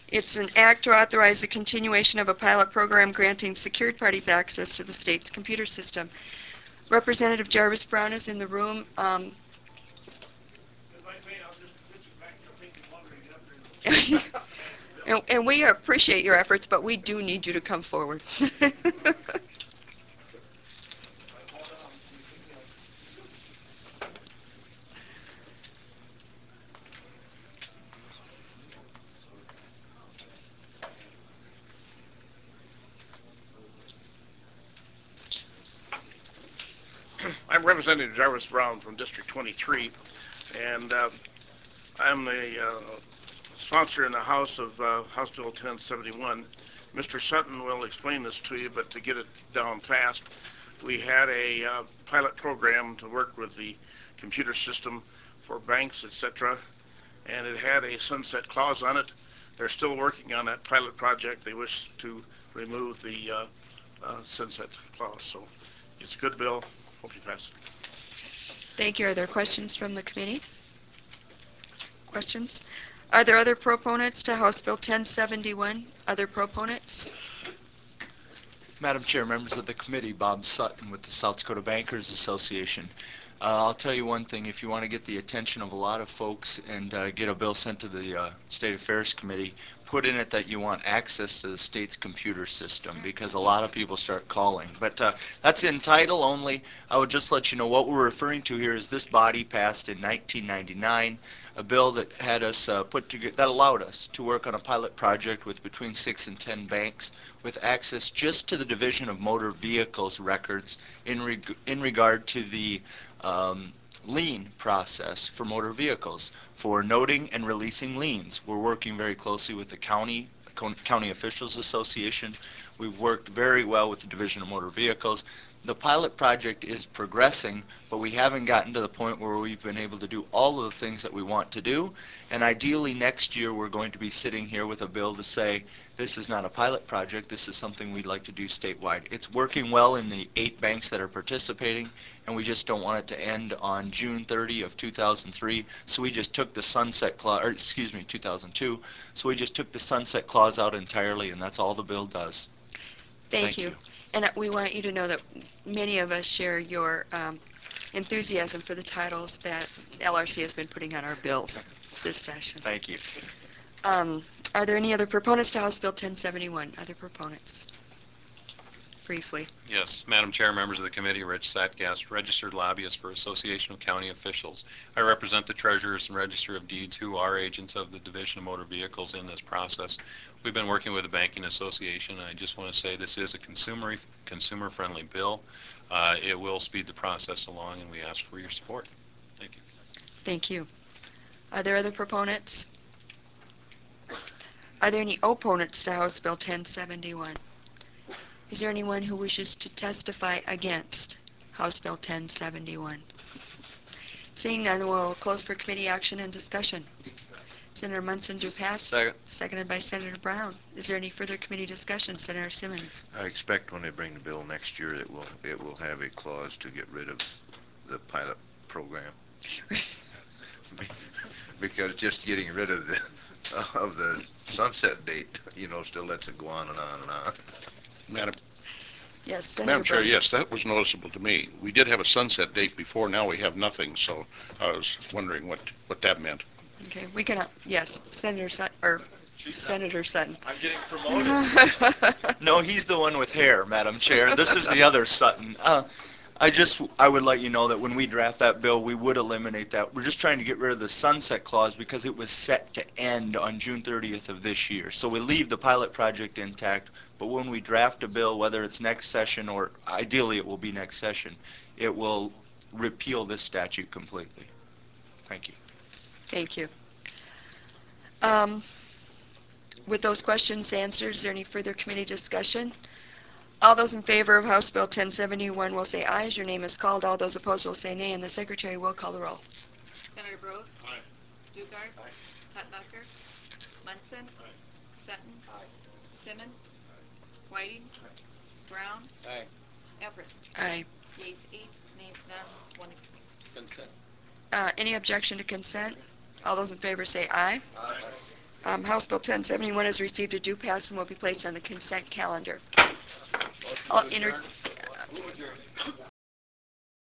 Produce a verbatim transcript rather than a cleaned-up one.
It's an act to authorize the continuation of a pilot program granting secured parties access to the state's computer system. Representative Jarvis Brown is in the room. Um, and, and we appreciate your efforts, but we do need you to come forward. I'm Representative Jarvis Brown from District twenty-three, and uh, I'm the uh, sponsor in the House of uh, House Bill ten seventy-one. Mister Sutton will explain this to you, but to get it down fast, we had a uh, pilot program to work with the computer system for banks, et cetera, and it had a sunset clause on it. They're still working on that pilot project. They wish to remove the uh, uh, sunset clause, so it's a good bill. Hope you pass it. Thank you. Are there questions from the committee? Questions? Are there other proponents to House Bill ten seventy-one? Other proponents? Madam Chair, members of the committee, Bob Sutton with the South Dakota Bankers Association. Uh, I'll tell you one thing, if you want to get the attention of a lot of folks and uh, get a bill sent to the uh, State Affairs Committee, put in it that you want access to the state's computer system, because a lot of people start calling. But uh, that's in title only. I would just let you know what we're referring to here is this body passed in nineteen ninety-nine, a bill that had us uh, put together, that allowed us to work on a pilot project with between six and ten banks with access just to the Division of Motor Vehicles records in, reg in regard to the um, lien process for motor vehicles. For noting and releasing liens, we're working very closely with the county, County Officials Association. We've worked very well with the Division of Motor Vehicles. The pilot project is progressing, but we haven't gotten to the point where we've been able to do all of the things that we want to do. And ideally next year we're going to be sitting here with a bill to say this is not a pilot project, this is something we'd like to do statewide. It's working well in the eight banks that are participating, and we just don't want it to end on June thirtieth of two thousand three. So we just took the sunset clause, or excuse me, two thousand two. So we just took the sunset clause out entirely, and that's all the bill does. Thank, Thank you. you. And we want you to know that many of us share your um, enthusiasm for the titles that L R C has been putting on our bills this session. Thank you. Um, are there any other proponents to House Bill ten seventy-one? Other proponents? Briefly. Yes, Madam Chair, members of the committee, Rich Satgast, registered lobbyist for Association of County Officials. I represent the treasurers and register of deeds who are agents of the Division of Motor Vehicles in this process. We've been working with the Banking Association, and I just want to say this is a consumer consumer friendly bill. Uh, it will speed the process along, and we ask for your support. Thank you. Thank you. Are there other proponents? Are there any opponents to House Bill ten seventy-one? Is there anyone who wishes to testify against House Bill ten seventy-one? Seeing none, we'll close for committee action and discussion. Senator Munson do pass. Second. Seconded by Senator Brown. Is there any further committee discussion? Senator Simmons. I expect when they bring the bill next year that will it will have a clause to get rid of the pilot program. Because just getting rid of the of the sunset date, you know, still lets it go on and on and on. Madam, Yes, Senator Madam Chair, Brown. yes, that was noticeable to me. We did have a sunset date before, now we have nothing, so I was wondering what, what that meant. Okay, we can, uh, yes, Senator Sutton, or Senator Sutton. I'm getting promoted. No, he's the one with hair, Madam Chair. This is the other Sutton. Uh, I just, I would let you know that when we draft that bill, we would eliminate that. We're just trying to get rid of the sunset clause because it was set to end on June thirtieth of this year. So we leave the pilot project intact, but when we draft a bill, whether it's next session or ideally it will be next session, it will repeal this statute completely. Thank you. Thank you. Um, with those questions answered, is there any further committee discussion? All those in favor of House Bill ten seventy-one will say aye as your name is called. All those opposed will say nay, and the Secretary will call the roll. Senator Brose? Aye. Dugard? Aye. Hutmacher? Munson? Aye. Sutton? Aye. Simmons? Aye. Whiting? Aye. Brown? Aye. Everett? Aye. Yeas eight, nays none, one excused. Consent. Uh, any objection to consent? All those in favor say aye. Aye. Um, House Bill ten seventy-one has received a due pass and will be placed on the consent calendar. I'll enter-